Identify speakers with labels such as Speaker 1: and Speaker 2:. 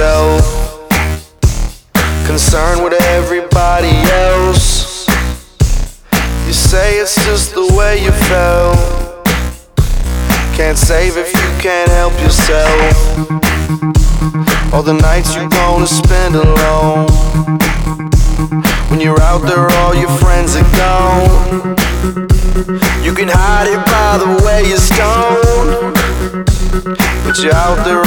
Speaker 1: yourself, concerned with everybody else. You say it's just the way you felt, can't save if you can't help yourself. All the nights you're gonna spend alone, when you're out there all your friends are gone. You can hide it by the way you're stoned, but you're out there